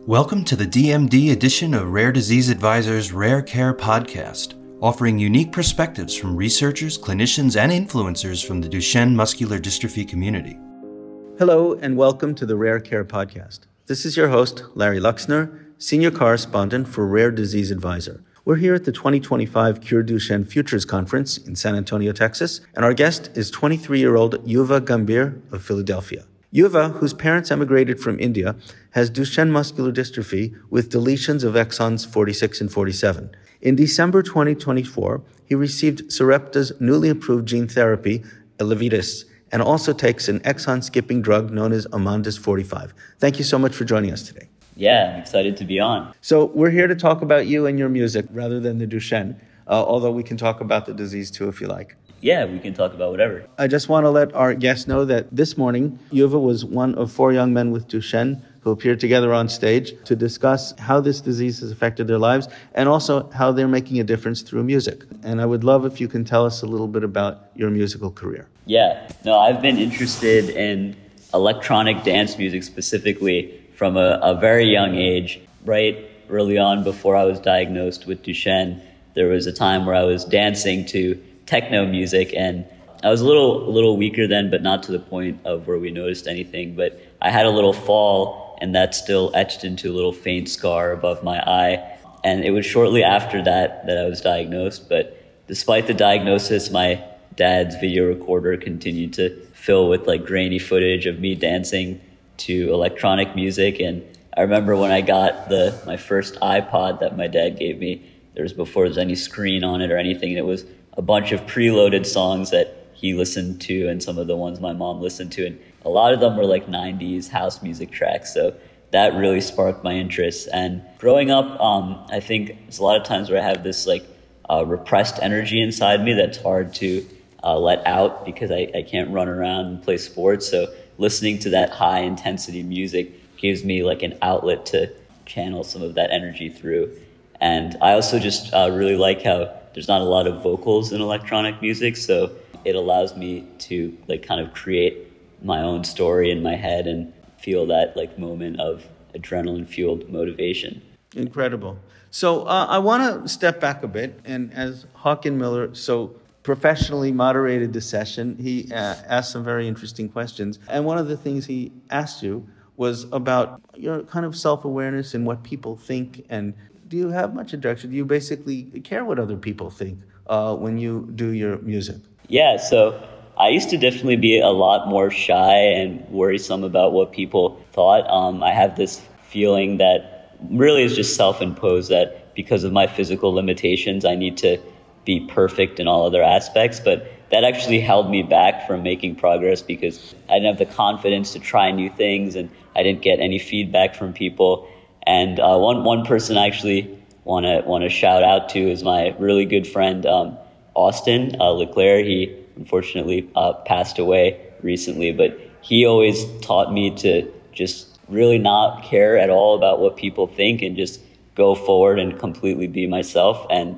Welcome to the DMD edition of Rare Disease Advisor's Rare Care podcast, offering unique perspectives from researchers, clinicians, and influencers from the Duchenne muscular dystrophy community. Hello, and welcome to the Rare Care podcast. This is your host, Larry Luxner, Senior Correspondent for Rare Disease Advisor. We're here at the 2025 Cure Duchenne Futures Conference in San Antonio, Texas, and our guest is 23-year-old Yuva Gambhir of Philadelphia. Yuva, whose parents emigrated from India, has Duchenne muscular dystrophy with deletions of exons 46 and 47. In December 2024, he received Sarepta's newly approved gene therapy, Elevidys, and also takes an exon-skipping drug known as Amondys 45. Thank you so much for joining us today. Yeah, I'm excited to be on. So we're here to talk about you and your music rather than the Duchenne, although we can talk about the disease too if you like. Yeah, we can talk about whatever. I just want to let our guests know that this morning, Yuva was one of 4 young men with Duchenne who appeared together on stage to discuss how this disease has affected their lives and also how they're making a difference through music. And I would love if you can tell us a little bit about your musical career. Yeah, no, I've been interested in electronic dance music specifically from a very young age. Right early on, before I was diagnosed with Duchenne, there was a time where I was dancing to techno music, and I was a little weaker then, but not to the point of where we noticed anything. But I had a little fall, and that's still etched into a little faint scar above my eye. And it was shortly after that I was diagnosed. But despite the diagnosis, my dad's video recorder continued to fill with like grainy footage of me dancing to electronic music. And I remember when I got my first iPod that my dad gave me, there was before there was any screen on it or anything, and it was a bunch of preloaded songs that he listened to and some of the ones my mom listened to. And a lot of them were like 90s house music tracks. So that really sparked my interest. And growing up, I think there's a lot of times where I have this like repressed energy inside me that's hard to let out because I can't run around and play sports. So listening to that high intensity music gives me like an outlet to channel some of that energy through. And I also just really like how there's not a lot of vocals in electronic music, so it allows me to like kind of create my own story in my head and feel that like moment of adrenaline-fueled motivation. Incredible. So I want to step back a bit, and as Hawken Miller so professionally moderated the session, he asked some very interesting questions. And one of the things he asked you was about your kind of self-awareness and what people think. And do you have much interaction? Do you basically care what other people think when you do your music? Yeah, so I used to definitely be a lot more shy and worrisome about what people thought. I have this feeling that really is just self-imposed, that because of my physical limitations, I need to be perfect in all other aspects. But that actually held me back from making progress because I didn't have the confidence to try new things, and I didn't get any feedback from people. And one person I actually want to shout out to is my really good friend Austin Leclerc. He unfortunately passed away recently, but he always taught me to just really not care at all about what people think and just go forward and completely be myself. And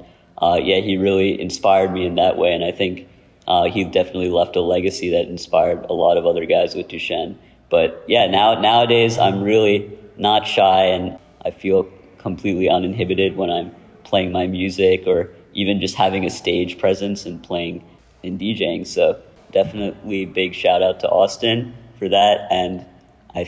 he really inspired me in that way. And I think he definitely left a legacy that inspired a lot of other guys with Duchenne. But yeah, nowadays I'm really not shy, and I feel completely uninhibited when I'm playing my music or even just having a stage presence and playing and DJing. So definitely big shout out to Austin for that. And I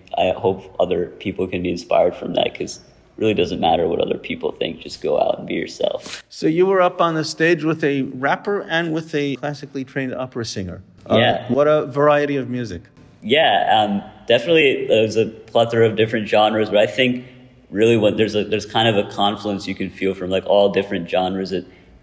hope other people can be inspired from that, because it really doesn't matter what other people think. Just go out and be yourself. So you were up on the stage with a rapper and with a classically trained opera singer. Yeah. What a variety of music. Yeah, definitely there's a plethora of different genres, but I think really when there's kind of a confluence you can feel from like all different genres.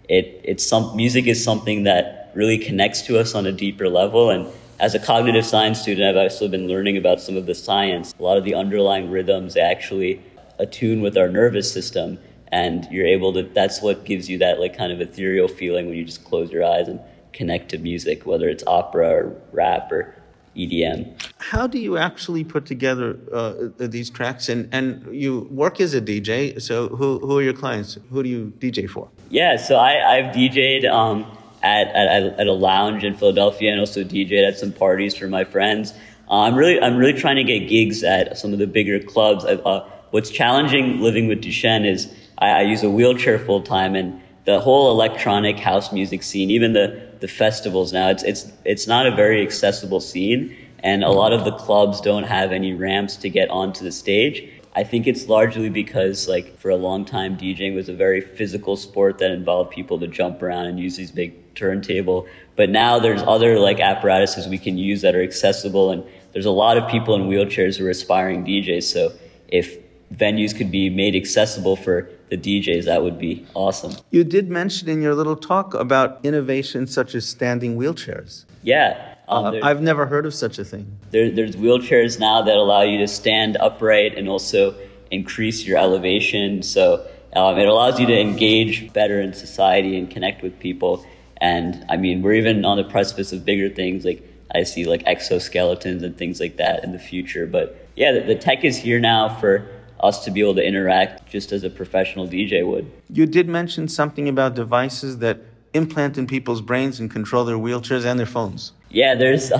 Music is something that really connects to us on a deeper level. And as a cognitive science student, I've also been learning about some of the science. A lot of the underlying rhythms actually attune with our nervous system, and that's what gives you that like kind of ethereal feeling when you just close your eyes and connect to music, whether it's opera or rap or EDM. How do you actually put together these tracks? And you work as a DJ, so who are your clients? Who do you DJ for? Yeah, so I've DJ'd at a lounge in Philadelphia, and also DJ'd at some parties for my friends. I'm really trying to get gigs at some of the bigger clubs. what's challenging living with Duchenne is I use a wheelchair full time, and the whole electronic house music scene, even the festivals now, it's not a very accessible scene, and a lot of the clubs don't have any ramps to get onto the stage. I think it's largely because, like, for a long time, DJing was a very physical sport that involved people to jump around and use these big turntable. But now there's other, like, apparatuses we can use that are accessible, and there's a lot of people in wheelchairs who are aspiring DJs. So if venues could be made accessible for the DJs, that would be awesome. You did mention in your little talk about innovations such as standing wheelchairs. Yeah. I've never heard of such a thing. There's wheelchairs now that allow you to stand upright and also increase your elevation. So it allows you to engage better in society and connect with people. And I mean, we're even on the precipice of bigger things. Like, I see like exoskeletons and things like that in the future. But yeah, the tech is here now for us to be able to interact just as a professional DJ would. You did mention something about devices that implant in people's brains and control their wheelchairs and their phones. Yeah, there's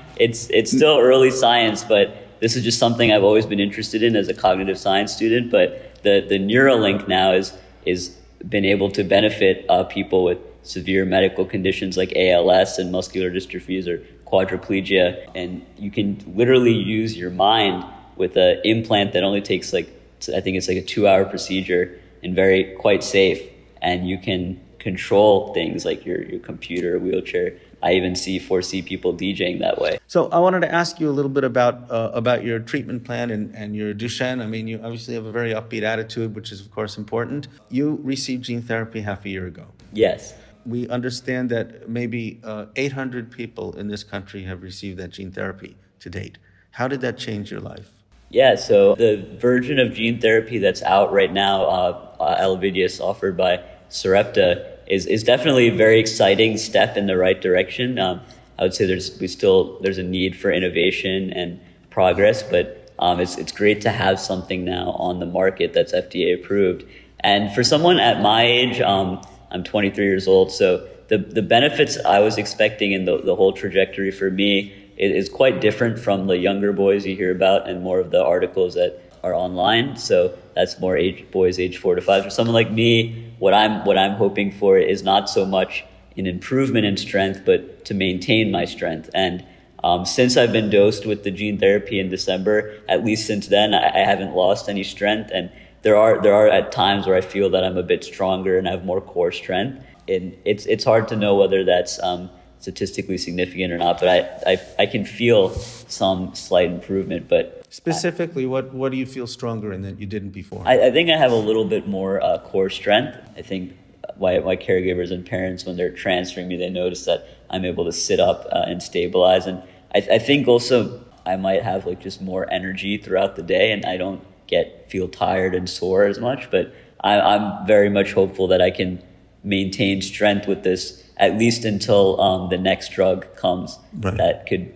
it's still early science, but this is just something I've always been interested in as a cognitive science student. But the Neuralink now is been able to benefit people with severe medical conditions like ALS and muscular dystrophies or quadriplegia, and you can literally use your mind with an implant that only takes I think it's like a 2-hour procedure and quite safe, and you can control things like your computer, wheelchair. I even foresee people DJing that way. So I wanted to ask you a little bit about your treatment plan and your Duchenne. I mean, you obviously have a very upbeat attitude, which is, of course, important. You received gene therapy half a year ago. Yes. We understand that maybe 800 people in this country have received that gene therapy to date. How did that change your life? Yeah, so the version of gene therapy that's out right now, Elevidys, offered by Sarepta, is definitely a very exciting step in the right direction. I would say there's a need for innovation and progress, but it's great to have something now on the market that's FDA approved. And for someone at my age, I'm 23 years old, so the benefits I was expecting and the whole trajectory for me is quite different from the younger boys you hear about and more of the articles that are online. So that's more boys age 4 to 5. For someone like me, what I'm hoping for is not so much an improvement in strength, but to maintain my strength. And since I've been dosed with the gene therapy in December, at least since then, I haven't lost any strength. And there are at times where I feel that I'm a bit stronger and have more core strength. And it's hard to know whether that's statistically significant or not, but I can feel some slight improvement. But specifically, what do you feel stronger in that you didn't before? I think I have a little bit more core strength. I think my caregivers and parents, when they're transferring me, they notice that I'm able to sit up and stabilize. And I think also I might have like just more energy throughout the day, and I don't feel tired and sore as much. But I'm very much hopeful that I can maintain strength with this at least until the next drug comes that could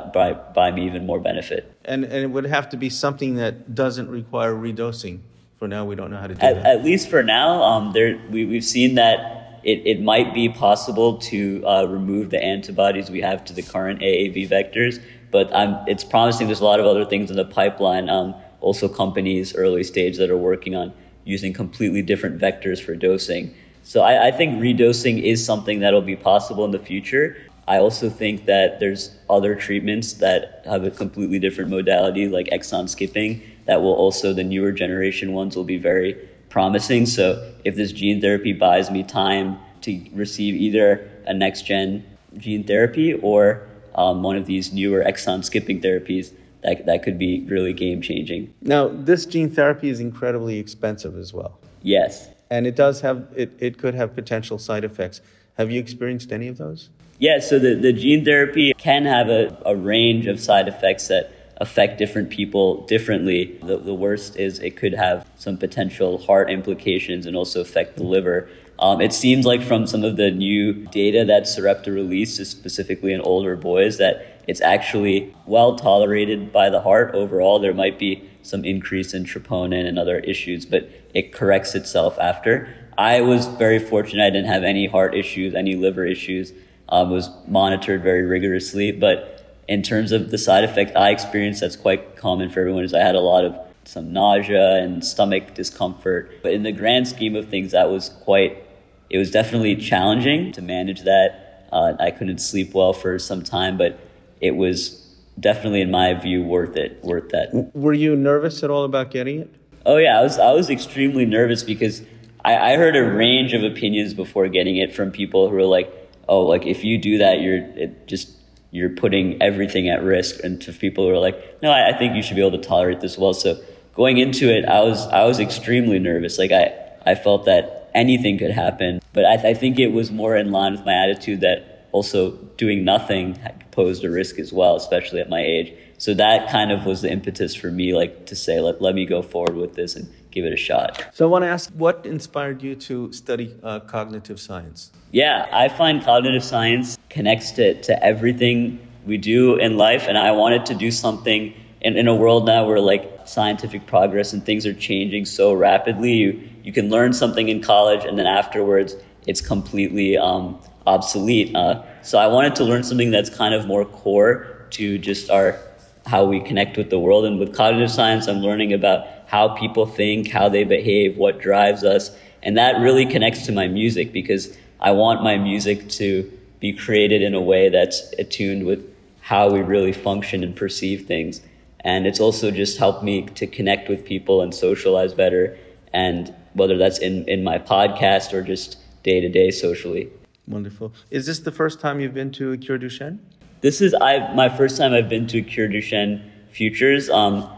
buy me even more benefit. And it would have to be something that doesn't require redosing. For now, we don't know how to do that. At least for now, we've seen that it might be possible to remove the antibodies we have to the current AAV vectors, but it's promising. There's a lot of other things in the pipeline, also companies early stage that are working on using completely different vectors for dosing. So I think redosing is something that'll be possible in the future. I also think that there's other treatments that have a completely different modality, like exon skipping, that will also, the newer generation ones, will be very promising. So if this gene therapy buys me time to receive either a next-gen gene therapy or one of these newer exon skipping therapies, that could be really game-changing. Now, this gene therapy is incredibly expensive as well. Yes. And it could have potential side effects. Have you experienced any of those? Yeah, so the gene therapy can have a range of side effects that affect different people differently. The worst is it could have some potential heart implications and also affect the liver. It seems like from some of the new data that Sarepta released, specifically in older boys, that it's actually well tolerated by the heart overall. There might be some increase in troponin and other issues, but it corrects itself after. I was very fortunate. I didn't have any heart issues, any liver issues. Was monitored very rigorously. But in terms of the side effect I experienced, that's quite common for everyone, is I had a lot of some nausea and stomach discomfort. But in the grand scheme of things, it was definitely challenging to manage that. I couldn't sleep well for some time, but it was definitely, in my view, worth that. Were you nervous at all about getting it? Oh yeah, I was extremely nervous because I heard a range of opinions before getting it from people who were like, oh, like if you do that, you're putting everything at risk. And to people who are like, no, I think you should be able to tolerate this well. So going into it, I was extremely nervous. Like I felt that anything could happen, but I think it was more in line with my attitude that also doing nothing posed a risk as well, especially at my age. So that kind of was the impetus for me, like to say, let me go forward with this and give it a shot. So I want to ask, what inspired you to study cognitive science? Yeah, I find cognitive science connects to everything we do in life, and I wanted to do something in a world now where like scientific progress and things are changing so rapidly. You can learn something in college, and then afterwards it's completely obsolete. So I wanted to learn something that's kind of more core to just how we connect with the world. And with cognitive science, I'm learning about how people think, how they behave, what drives us. And that really connects to my music because I want my music to be created in a way that's attuned with how we really function and perceive things. And it's also just helped me to connect with people and socialize better. And whether that's in my podcast or just day-to-day socially. Wonderful. Is this the first time you've been to Cure Duchenne? This is my first time I've been to Cure Duchenne Futures.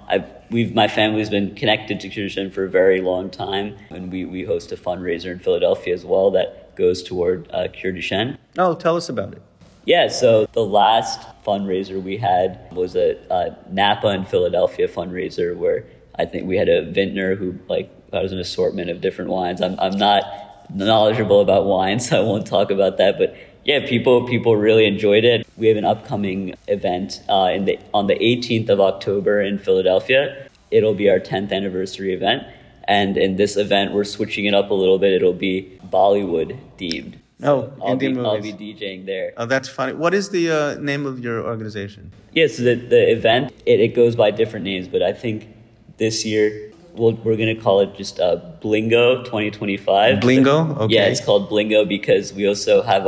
My family's been connected to Cure Duchenne for a very long time, and we host a fundraiser in Philadelphia as well that goes toward Cure Duchenne. Oh, tell us about it. Yeah, so the last fundraiser we had was a Napa in Philadelphia fundraiser where I think we had a vintner who that was an assortment of different wines. I'm not knowledgeable about wine, so I won't talk about that, but yeah, people really enjoyed it. We have an upcoming event on the 18th of October in Philadelphia. It'll be our 10th anniversary event. And in this event, we're switching it up a little bit. It'll be Bollywood themed. So Indian movies. I'll be DJing there. Oh, that's funny. What is the name of your organization? Yeah, so the event, it goes by different names, but I think this year we're going to call it just Blingo 2025. Blingo? Okay. Yeah, it's called Blingo because we also have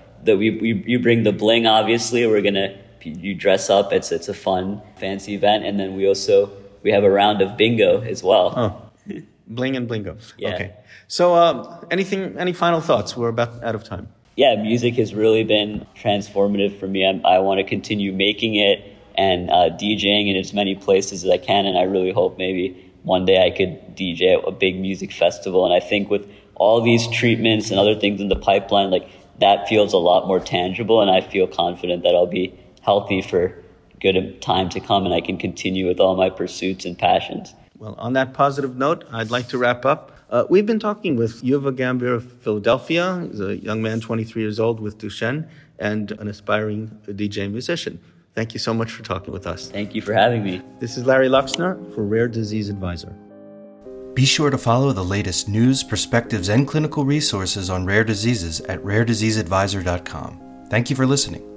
you bring the bling, obviously. You dress up. It's a fun, fancy event. And then we have a round of bingo as well. Oh, bling and blingo. Yeah. Okay. So any final thoughts? We're about out of time. Yeah, music has really been transformative for me. I want to continue making it and DJing in as many places as I can. And I really hope maybe one day I could DJ at a big music festival. And I think with all these treatments and other things in the pipeline, that feels a lot more tangible, and I feel confident that I'll be healthy for good time to come and I can continue with all my pursuits and passions. Well, on that positive note, I'd like to wrap up. We've been talking with Yuva Gambhir of Philadelphia. He's a young man, 23 years old, with Duchenne, and an aspiring DJ musician. Thank you so much for talking with us. Thank you for having me. This is Larry Luxner for Rare Disease Advisor. Be sure to follow the latest news, perspectives, and clinical resources on rare diseases at rarediseaseadvisor.com. Thank you for listening.